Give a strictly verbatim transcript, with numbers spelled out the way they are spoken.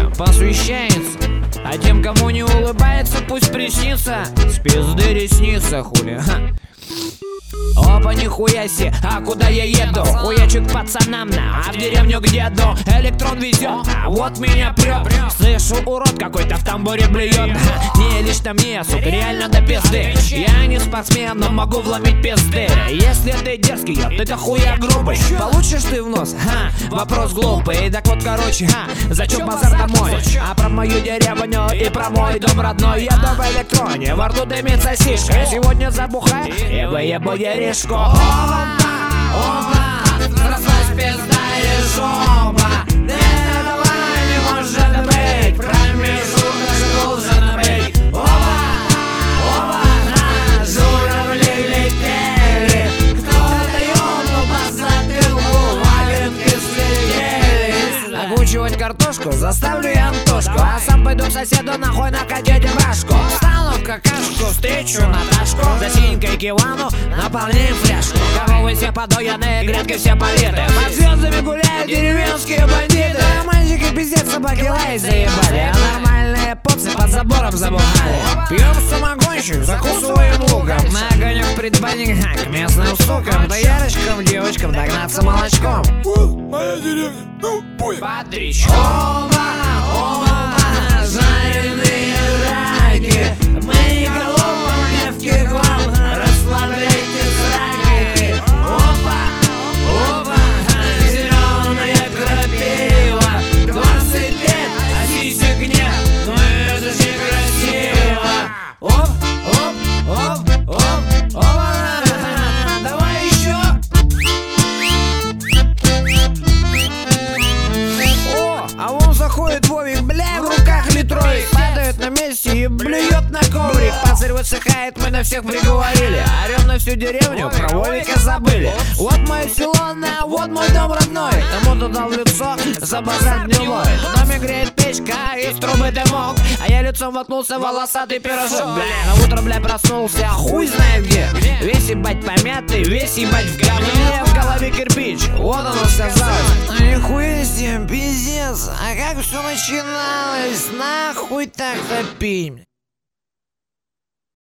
посвящается. А тем, кому не улыбается, пусть приснится. С пизды ресница, хули. Опа, нихуя себе, а куда я еду? Хуячу к пацанам на, а в деревню к деду. Электрон везет, а вот меня прет. Слышу, урод какой-то в тамбуре блюет. Не лично мне, сука, реально до пизды. Я не спортсмен, но могу вломить пизды. Если ты дерзкий, я ты хуя грубый. Получишь ты в нос? Ха, вопрос глупый. Так вот, короче, ха, зачем базар домой? А про мою деревню и про мой дом родной еду в электроне, во рту дымится сишка. Сегодня забухаю и выебу еришку. Опа, опа, взрослась пизда и жопа. Этого не может быть, промежуток должен быть. Опа, опа, журавли летели. Кто-то ёбнул по затылку, валенки слетели. Окучивать картошку заставлю я Антошку, а сам пойду к соседу нахуй накатить башку. Встану в какашку, встречу Наташку, за синькой кивану наполняем фляжку. Коровы все подояны, грядки все политы, под звездами гуляют деревенские бандиты. Романтики пиздец, собаки лай заебали, а нормальные попсы под забором забухали. Пьем самогонщик, закусываем луком, на огонек предбанник, к местным сукам, да ярочкам, девочкам догнаться молочком. Моя деревня, ну, пой. Под речку. Оба, оба, жареные раки. Мы не головневки к вам, расслабляйте сраки. Опа, опа, зеленая крапива. Двадцать лет, а сисек нет, но это же красиво. Оп, оп, оп, оп, опа, давай еще. А он заходит Вовик, бля, в руках литровик, падает на месте и блюет на коврик. Панцирь высыхает, мы на всех приговорили, орем на всю деревню, про Вовика забыли. Вот мое село, на, вот мой дом родной. Кому-то дал в лицо за базар дневной. В доме греет печка, из трубы дымок, а я лицом воткнулся в волосатый пирожок. Бля, на утро, бля, проснулся, хуй знает где. Весь ебать помятый, весь ебать в говне, в голове кирпич, вот оно сказалось. Нихуя себе, пиздец. А как все начиналось? Нахуй так топить?